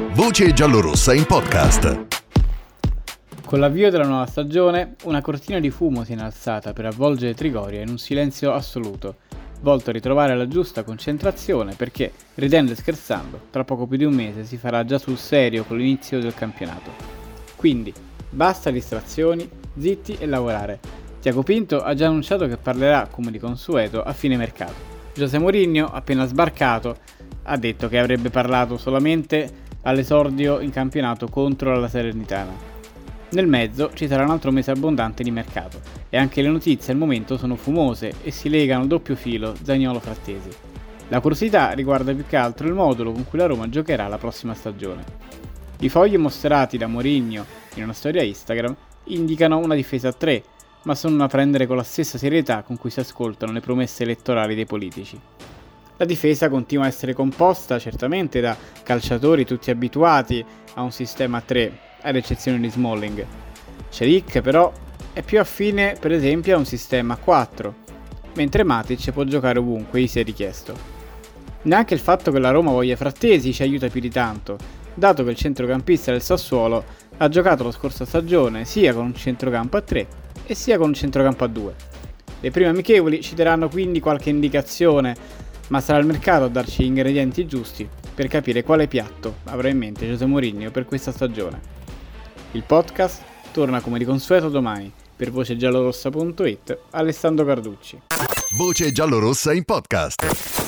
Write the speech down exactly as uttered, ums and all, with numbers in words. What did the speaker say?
Voce giallorossa in podcast. Con l'avvio della nuova stagione, una cortina di fumo si è innalzata per avvolgere Trigoria in un silenzio assoluto, volto a ritrovare la giusta concentrazione perché, ridendo e scherzando, tra poco più di un mese si farà già sul serio con l'inizio del campionato. Quindi, basta distrazioni, zitti e lavorare. Tiago Pinto ha già annunciato che parlerà, come di consueto, a fine mercato. José Mourinho, appena sbarcato, ha detto che avrebbe parlato solamente all'esordio in campionato contro la Salernitana. Nel mezzo ci sarà un altro mese abbondante di mercato e anche le notizie al momento sono fumose e si legano doppio filo Zaniolo-Frattesi. La curiosità riguarda più che altro il modulo con cui la Roma giocherà la prossima stagione. I fogli mostrati da Mourinho in una storia Instagram indicano una difesa a tre, ma sono da prendere con la stessa serietà con cui si ascoltano le promesse elettorali dei politici. La difesa continua a essere composta certamente da calciatori tutti abituati a un sistema a tre, ad eccezione di Smalling. Celik però è più affine per esempio a un sistema a quattro, mentre Matic può giocare ovunque gli sia richiesto. Neanche il fatto che la Roma voglia Frattesi ci aiuta più di tanto, dato che il centrocampista del Sassuolo ha giocato la scorsa stagione sia con un centrocampo a tre e sia con un centrocampo a due. Le prime amichevoli ci daranno quindi qualche indicazione, ma sarà il mercato a darci gli ingredienti giusti per capire quale piatto avrà in mente José Mourinho per questa stagione. Il podcast torna come di consueto domani. Per voce giallorossa punto it, Alessandro Carducci. Voce giallorossa in podcast.